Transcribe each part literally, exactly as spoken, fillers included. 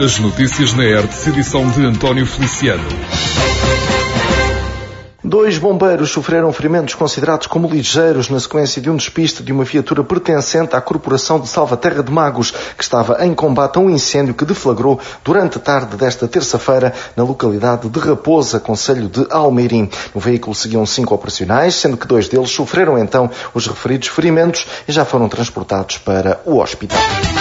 As notícias na R T S, edição de António Feliciano. Dois bombeiros sofreram ferimentos considerados como ligeiros na sequência de um despiste de uma viatura pertencente à Corporação de Salvaterra de Magos, que estava em combate a um incêndio que deflagrou durante a tarde desta terça-feira na localidade de Raposa, concelho de Almeirim. No veículo seguiam cinco operacionais, sendo que dois deles sofreram então os referidos ferimentos e já foram transportados para o hospital.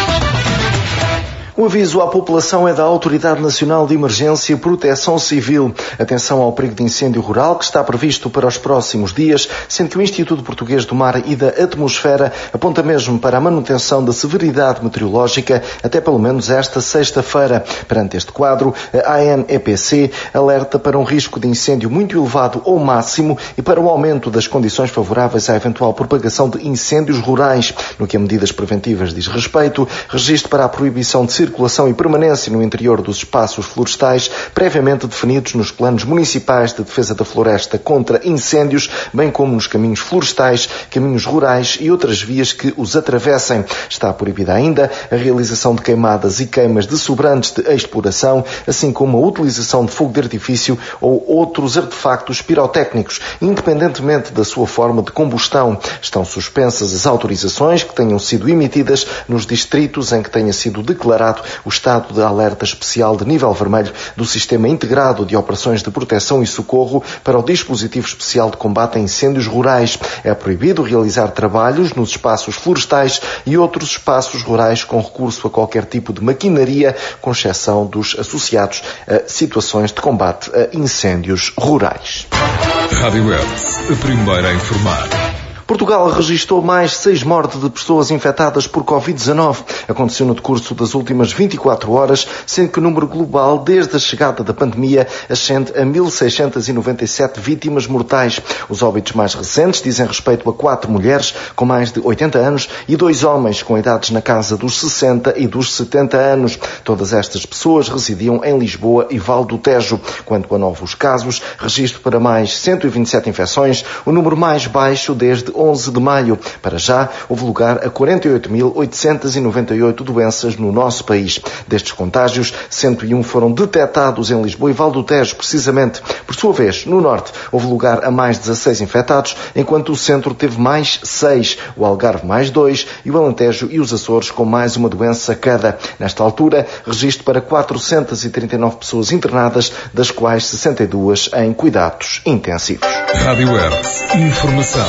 O aviso à população é da Autoridade Nacional de Emergência e Proteção Civil. Atenção ao perigo de incêndio rural que está previsto para os próximos dias, sendo que o Instituto Português do Mar e da Atmosfera aponta mesmo para a manutenção da severidade meteorológica até pelo menos esta sexta-feira. Perante este quadro, a A N E P C alerta para um risco de incêndio muito elevado ou máximo e para o aumento das condições favoráveis à eventual propagação de incêndios rurais. No que a medidas preventivas diz respeito, registro para a proibição de circulação e permanência no interior dos espaços florestais previamente definidos nos planos municipais de defesa da floresta contra incêndios, bem como nos caminhos florestais, caminhos rurais e outras vias que os atravessem. Está proibida ainda a realização de queimadas e queimas de sobrantes de exploração, assim como a utilização de fogo de artifício ou outros artefactos pirotécnicos, independentemente da sua forma de combustão. Estão suspensas as autorizações que tenham sido emitidas nos distritos em que tenha sido declarado o estado de alerta especial de nível vermelho do Sistema Integrado de Operações de Proteção e Socorro para o Dispositivo Especial de Combate a Incêndios Rurais. É proibido realizar trabalhos nos espaços florestais e outros espaços rurais com recurso a qualquer tipo de maquinaria, com exceção dos associados a situações de combate a incêndios rurais. Rádio R T S, a primeira a informar. Portugal registrou mais seis mortes de pessoas infectadas por covid dezanove. Aconteceu no decurso das últimas vinte e quatro horas, sendo que o número global, desde a chegada da pandemia, ascende a mil seiscentas e noventa e sete vítimas mortais. Os óbitos mais recentes dizem respeito a quatro mulheres com mais de oitenta anos e dois homens com idades na casa dos sessenta e dos setenta anos. Todas estas pessoas residiam em Lisboa e Val do Tejo. Quanto a novos casos, registro para mais cento e vinte e sete infecções, o número mais baixo desde onze de maio. Para já, houve lugar a quarenta e oito mil oitocentas e noventa e oito doenças no nosso país. Destes contágios, cento e um foram detectados em Lisboa e Val do Tejo, precisamente. Por sua vez, no norte, houve lugar a mais dezasseis infectados, enquanto o centro teve mais seis, o Algarve mais dois e o Alentejo e os Açores com mais uma doença cada. Nesta altura, registro para quatrocentas e trinta e nove pessoas internadas, das quais sessenta e duas em cuidados intensivos. Rádio R T S, informação.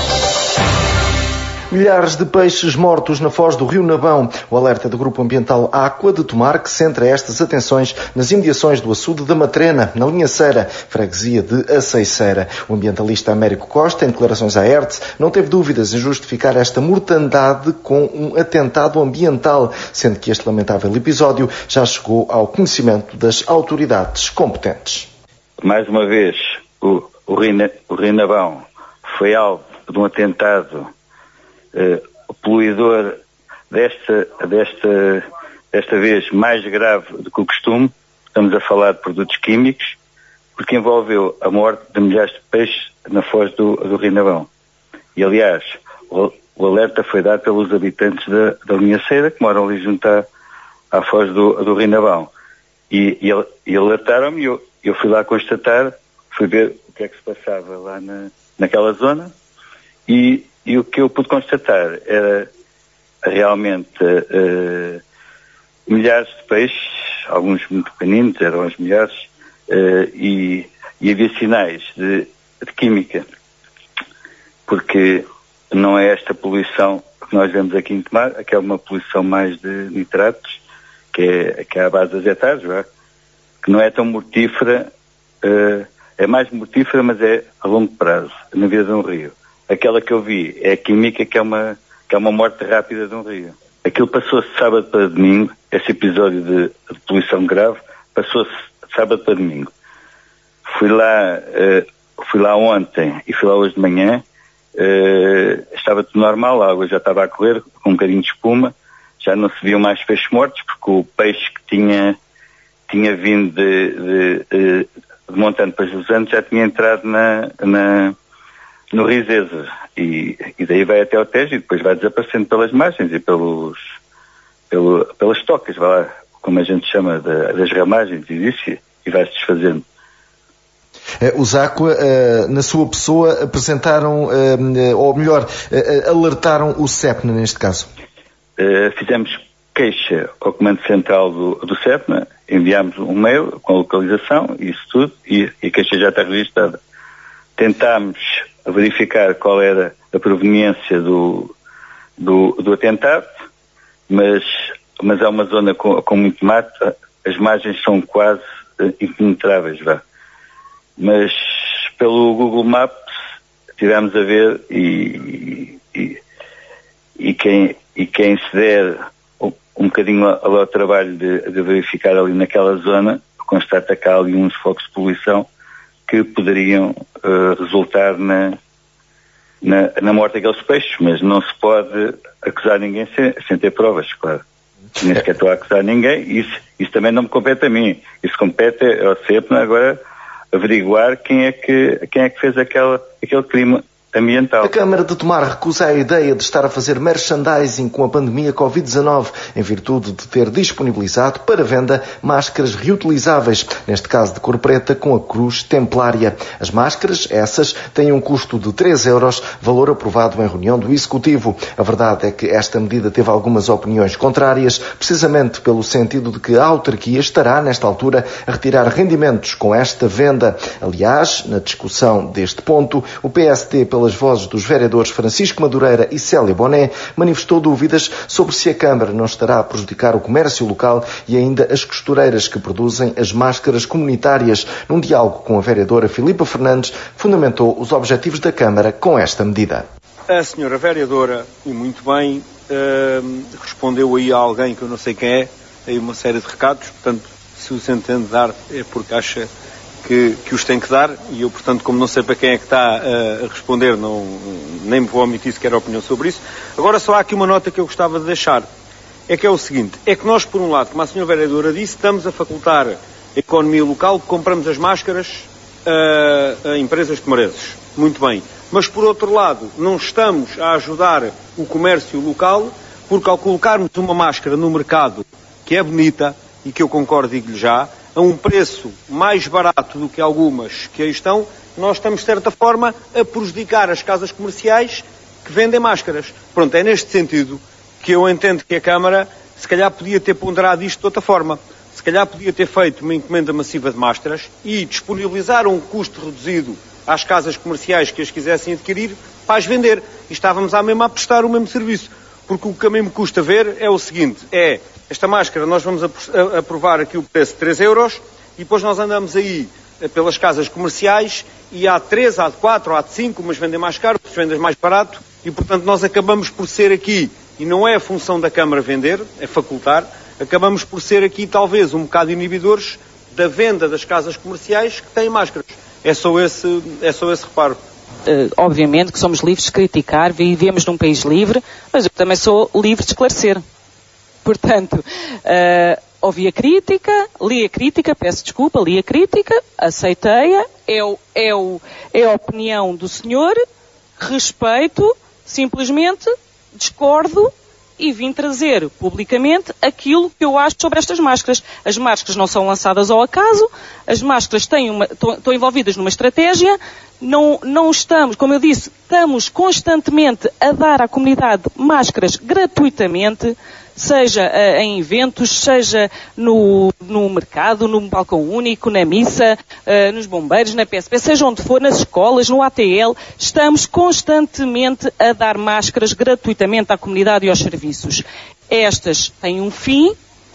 Milhares de peixes mortos na foz do Rio Nabão. O alerta do Grupo Ambiental Aqua de Tomar, que centra estas atenções nas imediações do açude da Matrena, na linha Ceira, freguesia de Aceiceira. O ambientalista Américo Costa, em declarações à R T S, não teve dúvidas em justificar esta mortandade com um atentado ambiental, sendo que este lamentável episódio já chegou ao conhecimento das autoridades competentes. Mais uma vez, o, o, Rio, o Rio Nabão foi alvo de um atentado uh, poluidor desta, desta, desta vez mais grave do que o costume. Estamos a falar de produtos químicos, porque envolveu a morte de milhares de peixes na foz do, do Rio Nabão. E, aliás, o, o alerta foi dado pelos habitantes da, da linha Ceira, que moram ali junto à, à foz do, do Rio Nabão. E, e, e alertaram-me, eu, eu fui lá constatar, fui ver o que é que se passava lá na, naquela zona, e, e o que eu pude constatar era realmente uh, milhares de peixes, alguns muito pequeninos, eram as milhares, uh, e, e havia sinais de, de química, porque não é esta poluição que nós vemos aqui em Tomar, aqui é uma poluição mais de nitratos, que é, que é à base das hectares, já, que não é tão mortífera, uh, é mais mortífera, mas é a longo prazo, na vida de um rio. Aquela que eu vi é a química, que é uma, que é uma morte rápida de um rio. Aquilo passou-se de sábado para domingo, esse episódio de, de poluição grave, passou-se de sábado para domingo. Fui lá, uh, fui lá ontem e fui lá hoje de manhã, uh, estava tudo normal, a água já estava a correr, com um bocadinho de espuma, já não se viam mais peixes mortos, porque o peixe que tinha, tinha vindo de, de, de, de Montano para Jusante já tinha entrado na, na, no Rizeza, e, e daí vai até ao Tejo e depois vai desaparecendo pelas margens e pelos, pelo, pelas tocas, vai lá, como a gente chama, da, das ramagens, existe e vai-se desfazendo. Os Aqua, na sua pessoa, apresentaram, ou melhor, alertaram o SEPNA neste caso? Fizemos queixa ao Comando Central do, do SEPNA, enviámos um mail com a localização e isso tudo, e, e a queixa já está registada. Tentámos verificar qual era a proveniência do, do, do atentado, mas, mas há uma zona com, com muito mato, as margens são quase impenetráveis, vá. Mas pelo Google Maps tivemos a ver e, e, e, quem, e quem se der um, um bocadinho ao, ao trabalho de, de verificar ali naquela zona, constata que há ali uns focos de poluição que poderiam uh, resultar na, na, na morte daqueles peixes, mas não se pode acusar ninguém sem, sem ter provas, claro. Nem sequer estou a acusar ninguém, isso, isso também não me compete a mim, isso compete ao SEPNA agora averiguar quem é que, quem é que fez aquela, aquele crime ambiental. A Câmara de Tomar recusa a ideia de estar a fazer merchandising com a pandemia covid dezanove, em virtude de ter disponibilizado para venda máscaras reutilizáveis, neste caso de cor preta com a cruz templária. As máscaras, essas, têm um custo de três euros, valor aprovado em reunião do Executivo. A verdade é que esta medida teve algumas opiniões contrárias, precisamente pelo sentido de que a autarquia estará, nesta altura, a retirar rendimentos com esta venda. Aliás, na discussão deste ponto, o P S D, pela pelas vozes dos vereadores Francisco Madureira e Célia Boné, manifestou dúvidas sobre se a Câmara não estará a prejudicar o comércio local e ainda as costureiras que produzem as máscaras comunitárias. Num diálogo com a vereadora Filipa Fernandes, fundamentou os objetivos da Câmara com esta medida. A senhora vereadora, e muito bem, uh, respondeu aí a alguém que eu não sei quem é, aí uma série de recados, portanto, se os entende dar é porque acha Que, que os tem que dar, e eu, portanto, como não sei para quem é que está uh, a responder, não, nem me vou omitir sequer a opinião sobre isso. Agora só há aqui uma nota que eu gostava de deixar, é que é o seguinte, é que nós, por um lado, como a senhora vereadora disse, estamos a facultar a economia local, compramos as máscaras uh, a empresas timorenses. Muito bem. Mas, por outro lado, não estamos a ajudar o comércio local, porque ao colocarmos uma máscara no mercado, que é bonita, e que eu concordo, digo-lhe já, a um preço mais barato do que algumas que aí estão, nós estamos, de certa forma, a prejudicar as casas comerciais que vendem máscaras. Pronto, é neste sentido que eu entendo que a Câmara, se calhar, podia ter ponderado isto de outra forma. Se calhar podia ter feito uma encomenda massiva de máscaras e disponibilizar um custo reduzido às casas comerciais que as quisessem adquirir para as vender. E estávamos à mesma a prestar o mesmo serviço. Porque o que a mim me custa ver é o seguinte, é... Esta máscara, nós vamos aprovar aqui o preço de três euros e depois nós andamos aí pelas casas comerciais e há três, há de quatro, há de cinco, umas vendem mais caro, outras vendem mais barato e, portanto, nós acabamos por ser aqui, e não é a função da Câmara vender, é facultar, acabamos por ser aqui talvez um bocado inibidores da venda das casas comerciais que têm máscaras. É só esse, é só esse reparo. Uh, obviamente que somos livres de criticar, vivemos num país livre, mas eu também sou livre de esclarecer. Portanto, uh, ouvi a crítica, li a crítica, peço desculpa, li a crítica, aceitei-a, é, o, é, o, é a opinião do senhor, respeito, simplesmente discordo e vim trazer publicamente aquilo que eu acho sobre estas máscaras. As máscaras não são lançadas ao acaso, as máscaras têm uma, estão envolvidas numa estratégia, não, não estamos, como eu disse, estamos constantemente a dar à comunidade máscaras gratuitamente, seja uh, em eventos, seja no, no mercado, no balcão único, na missa, uh, nos bombeiros, na P S P, seja onde for, nas escolas, no A T L, estamos constantemente a dar máscaras gratuitamente à comunidade e aos serviços. Estas têm um fim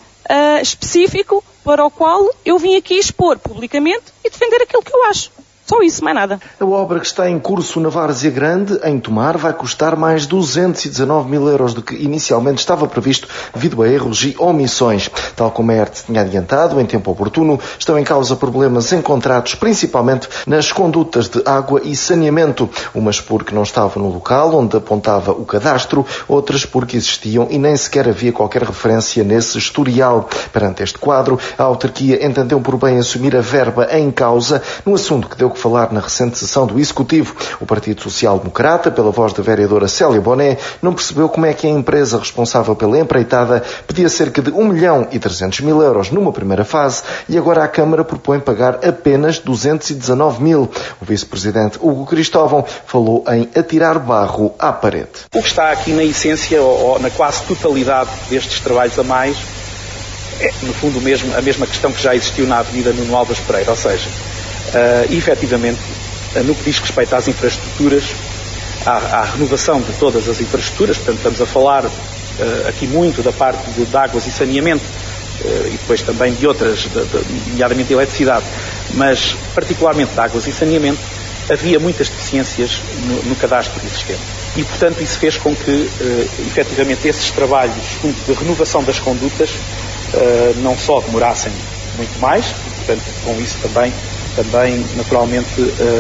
uh, específico para o qual eu vim aqui expor publicamente e defender aquilo que eu acho. Só isso, mais nada. A obra que está em curso na Várzea Grande, em Tomar, vai custar mais duzentos e dezanove mil euros do que inicialmente estava previsto devido a erros e omissões. Tal como a E R T tinha adiantado, em tempo oportuno, estão em causa problemas encontrados principalmente nas condutas de água e saneamento. Umas porque não estavam no local onde apontava o cadastro, outras porque existiam e nem sequer havia qualquer referência nesse historial. Perante este quadro, a autarquia entendeu por bem assumir a verba em causa, num assunto que deu que falar na recente sessão do Executivo. O Partido Social Democrata, pela voz da vereadora Célia Boné, não percebeu como é que a empresa responsável pela empreitada pedia cerca de um milhão e trezentos mil euros numa primeira fase e agora a Câmara propõe pagar apenas duzentos e dezanove mil. O vice-presidente Hugo Cristóvão falou em atirar barro à parede. O que está aqui na essência, ou na quase totalidade destes trabalhos a mais, é, no fundo, mesmo, a mesma questão que já existiu na Avenida Nuno Alves Pereira, ou seja, uh, efetivamente, uh, no que diz respeito às infraestruturas, à, à renovação de todas as infraestruturas, portanto, estamos a falar uh, aqui muito da parte de, de águas e saneamento, uh, e depois também de outras, de, de, nomeadamente de eletricidade, mas particularmente de águas e saneamento, havia muitas deficiências no, no cadastro existente. E, portanto, isso fez com que, uh, efetivamente, esses trabalhos de renovação das condutas uh, não só demorassem muito mais, e, portanto, com isso também, também naturalmente,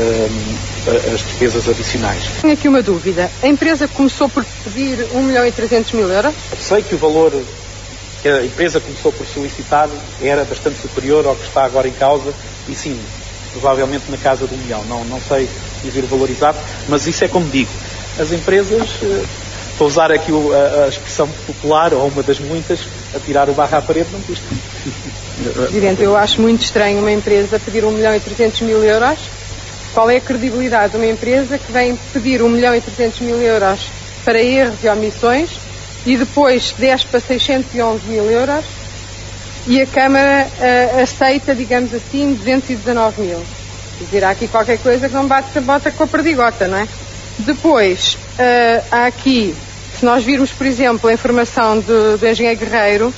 uh, as despesas adicionais. Tenho aqui uma dúvida. A empresa começou por pedir um milhão e trezentos mil euros? Eu sei que o valor que a empresa começou por solicitar era bastante superior ao que está agora em causa, e sim, provavelmente na casa de um milhão. Não, não sei dizer o valor exato, mas isso é como digo. As empresas, para usar aqui a, a expressão popular, ou uma das muitas, a tirar o barro à parede não custa. Presidente, eu acho muito estranho uma empresa pedir um milhão e trezentos mil euros. Qual é a credibilidade de uma empresa que vem pedir um milhão e trezentos mil euros para erros e omissões e depois desce para seiscentos e onze mil euros e a Câmara uh, aceita, digamos assim, duzentos e dezanove mil? Quer dizer, há aqui qualquer coisa que não bate a bota com a perdigota, não é? Depois, uh, há aqui, se nós virmos, por exemplo, a informação do, do engenheiro Guerreiro,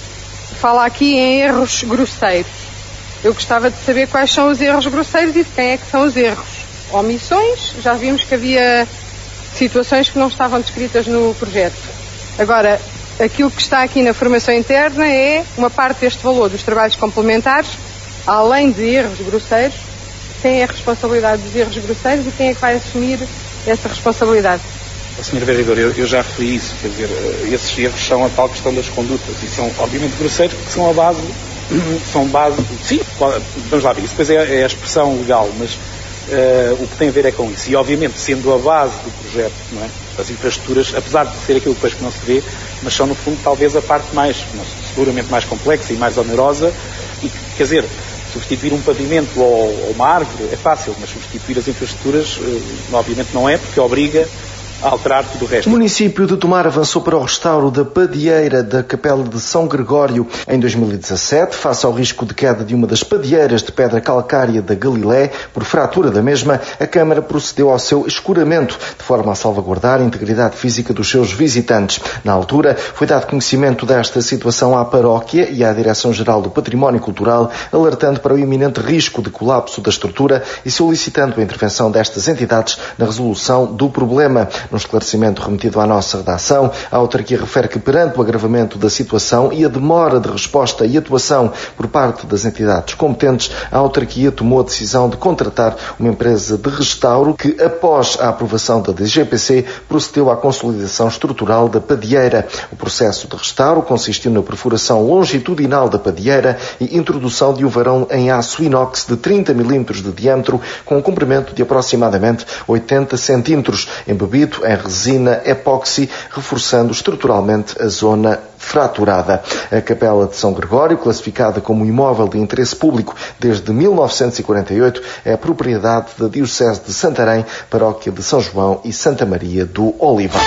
fala aqui em erros grosseiros. Eu gostava de saber quais são os erros grosseiros e de quem é que são os erros. Omissões, já vimos que havia situações que não estavam descritas no projeto. Agora, aquilo que está aqui na formação interna é uma parte deste valor dos trabalhos complementares, além de erros grosseiros. Quem é a responsabilidade dos erros grosseiros e quem é que vai assumir essa responsabilidade? senhor Vereador, eu, eu já referi isso, quer dizer, esses erros são a tal questão das condutas e são obviamente grosseiros porque são a base, são base, sim, vamos lá ver, isso depois é, é a expressão legal, mas uh, o que tem a ver é com isso e obviamente sendo a base do projeto, não é? As infraestruturas, apesar de ser aquilo depois que não se vê, mas são no fundo talvez a parte mais, seguramente mais complexa e mais onerosa e quer dizer, substituir um pavimento ou, ou uma árvore é fácil, mas substituir as infraestruturas uh, obviamente não é, porque obriga a alterar tudo o resto. O município de Tomar avançou para o restauro da padieira da Capela de São Gregório. Em dois mil e dezassete, face ao risco de queda de uma das padieiras de pedra calcária da Galilé, por fratura da mesma, a Câmara procedeu ao seu escuramento, de forma a salvaguardar a integridade física dos seus visitantes. Na altura, foi dado conhecimento desta situação à paróquia e à Direção-Geral do Património Cultural, alertando para o iminente risco de colapso da estrutura e solicitando a intervenção destas entidades na resolução do problema. No esclarecimento remetido à nossa redação, a autarquia refere que perante o agravamento da situação e a demora de resposta e atuação por parte das entidades competentes, a autarquia tomou a decisão de contratar uma empresa de restauro que, após a aprovação da D G P C, procedeu à consolidação estrutural da padieira. O processo de restauro consistiu na perfuração longitudinal da padieira e introdução de um varão em aço inox de trinta milímetros de diâmetro com um comprimento de aproximadamente oitenta centímetros, embebido em resina epóxi, reforçando estruturalmente a zona fraturada. A Capela de São Gregório, classificada como imóvel de interesse público desde mil novecentos e quarenta e oito, é propriedade da Diocese de Santarém, paróquia de São João e Santa Maria do Olival.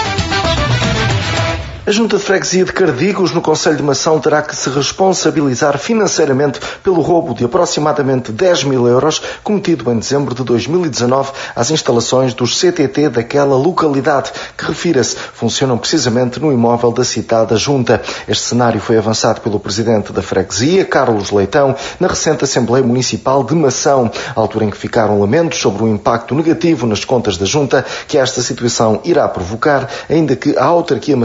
A Junta de Freguesia de Cardigos, no Concelho de Mação, terá que se responsabilizar financeiramente pelo roubo de aproximadamente dez mil euros cometido em dezembro de dois mil e dezanove às instalações dos C T T daquela localidade, que, refira-se, funcionam precisamente no imóvel da citada Junta. Este cenário foi avançado pelo Presidente da Freguesia, Carlos Leitão, na recente Assembleia Municipal de Mação, à altura em que ficaram lamentos sobre o impacto negativo nas contas da Junta que esta situação irá provocar, ainda que a autarquia maçaense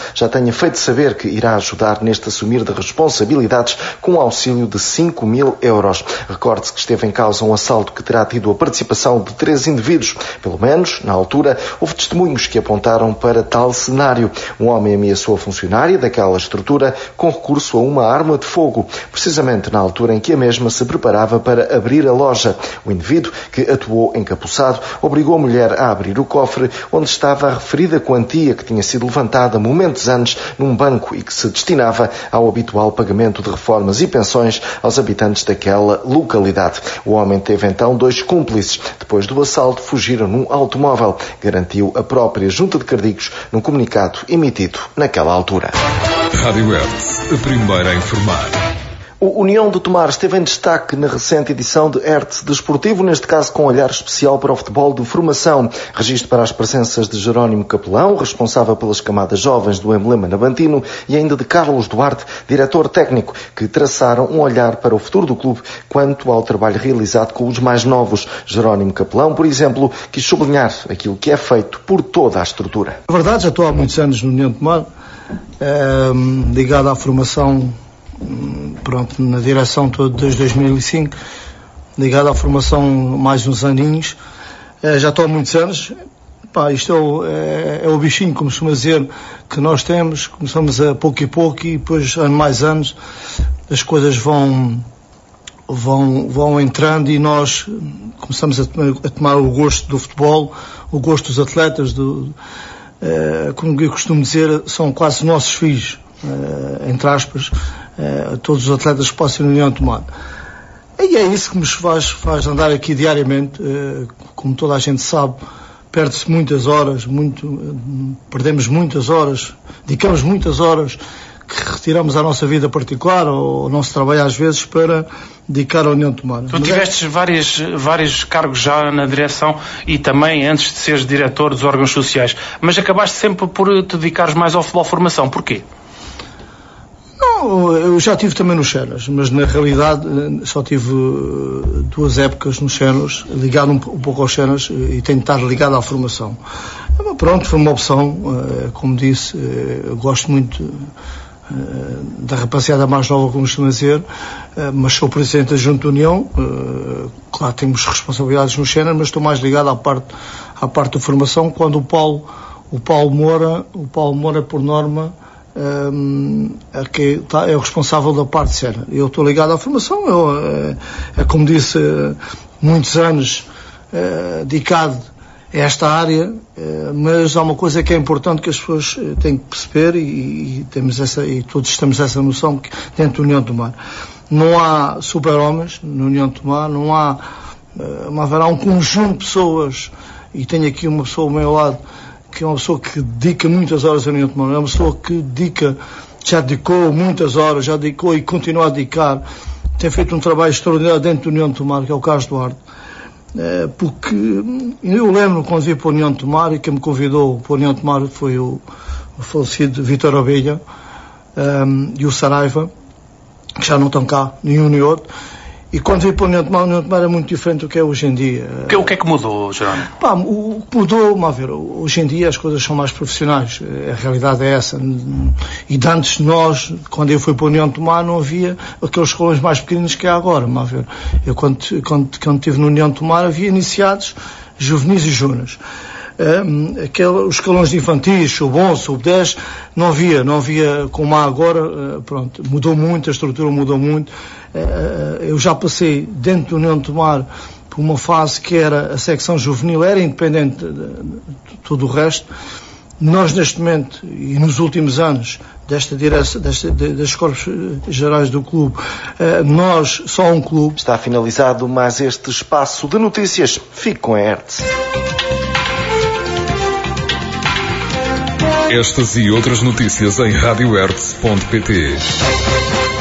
já tenha feito saber que irá ajudar neste assumir de responsabilidades com o auxílio de cinco mil euros. Recorde-se que esteve em causa um assalto que terá tido a participação de três indivíduos. Pelo menos, na altura, houve testemunhos que apontaram para tal cenário. Um homem ameaçou a funcionária daquela estrutura com recurso a uma arma de fogo, precisamente na altura em que a mesma se preparava para abrir a loja. O indivíduo, que atuou encapuçado, obrigou a mulher a abrir o cofre onde estava a referida quantia que tinha sido levantada momentos antes num banco e que se destinava ao habitual pagamento de reformas e pensões aos habitantes daquela localidade. O homem teve então dois cúmplices. Depois do assalto, fugiram num automóvel, garantiu a própria Junta de Cardicos num comunicado emitido naquela altura. Rádio Hertz, a primeira a informar. O União de Tomar esteve em destaque na recente edição de Hertz Desportivo, neste caso com um olhar especial para o futebol de formação. Registro para as presenças de Jerónimo Capelão, responsável pelas camadas jovens do emblema navantino, e ainda de Carlos Duarte, diretor técnico, que traçaram um olhar para o futuro do clube quanto ao trabalho realizado com os mais novos. Jerónimo Capelão, por exemplo, quis sublinhar aquilo que é feito por toda a estrutura. Na verdade, já estou há muitos anos no União de Tomar, eh, ligado à formação, pronto, na direção toda desde dois mil e cinco, ligado à formação mais uns aninhos. É, já estou há muitos anos. Pá, isto é o, é, é o bichinho, como costuma dizer, que nós temos. Começamos a pouco e pouco e depois, ano mais anos, as coisas vão, vão, vão entrando e nós começamos a, a tomar o gosto do futebol, o gosto dos atletas, do, é, como eu costumo dizer, são quase nossos filhos, é, entre aspas, Uh, todos os atletas que possam na União de Tomar. E é isso que nos faz, faz andar aqui diariamente. Uh, como toda a gente sabe, perde-se muitas horas, muito, uh, perdemos muitas horas, dedicamos muitas horas que retiramos à nossa vida particular ou ao nosso trabalho às vezes para dedicar à União de Tomar. Tu tiveste é... vários, vários cargos já na direção e também antes de seres diretor dos órgãos sociais, mas acabaste sempre por te dedicares mais ao futebol formação. Porquê? Não, eu já tive também nos Chenas, mas na realidade só tive duas épocas nos Chenas, ligado um, um pouco aos Chenas e tenho estado ligado à formação. Mas pronto, foi uma opção, como disse, eu gosto muito da rapaziada mais nova, como costuma dizer, mas sou presidente da Junta de União, claro, temos responsabilidades nos Chenas, mas estou mais ligado à parte, à parte da formação, quando o Paulo, o Paulo Moura, o Paulo Moura por norma, Um, é, que tá, é o responsável da parte séria. Eu estou ligado à formação, eu, é, é como disse, muitos anos é, dedicado a esta área, é, mas há uma coisa que é importante que as pessoas têm que perceber e, e, temos essa, e todos temos essa noção que dentro da União de Tomar não há super-homens na União de Tomar, não há, não haverá um conjunto de pessoas, e tenho aqui uma pessoa ao meu lado que é uma pessoa que dedica muitas horas à União de Tomar, é uma pessoa que dedica, já dedicou muitas horas, já dedicou e continua a dedicar, tem feito um trabalho extraordinário dentro da União de Tomar, que é o Carlos Duarte, é, porque eu lembro quando vi para a União de Tomar, e quem me convidou para a União de Tomar foi o, o falecido Vítor Abelha um, e o Saraiva, que já não estão cá, nenhum nem outro. E quando vi para o União de Tomar, a União de Tomar é muito diferente do que é hoje em dia. O que, o que é que mudou, Jerónimo? Pá, o que mudou, vamos ver, hoje em dia as coisas são mais profissionais, a realidade é essa. E de antes nós, quando eu fui para a União de Tomar, não havia aqueles escolões mais pequenos que há agora, vamos ver. Eu quando, quando, quando estive na União de Tomar havia iniciados, juvenis e júniores. Um, aquele, os escalões de infantis, sub onze, sub dez, não havia, não havia como há agora, uh, pronto, mudou muito, a estrutura mudou muito. Uh, eu já passei dentro do União de Tomar por uma fase que era a secção juvenil, era independente de, de, de todo o resto. Nós neste momento, e nos últimos anos, desta direção, desta, de, das corpos gerais do clube, uh, nós, só um clube. Está finalizado mais este espaço de notícias. Fique com a Hertz. Estas e outras notícias em rádio hertz ponto pt.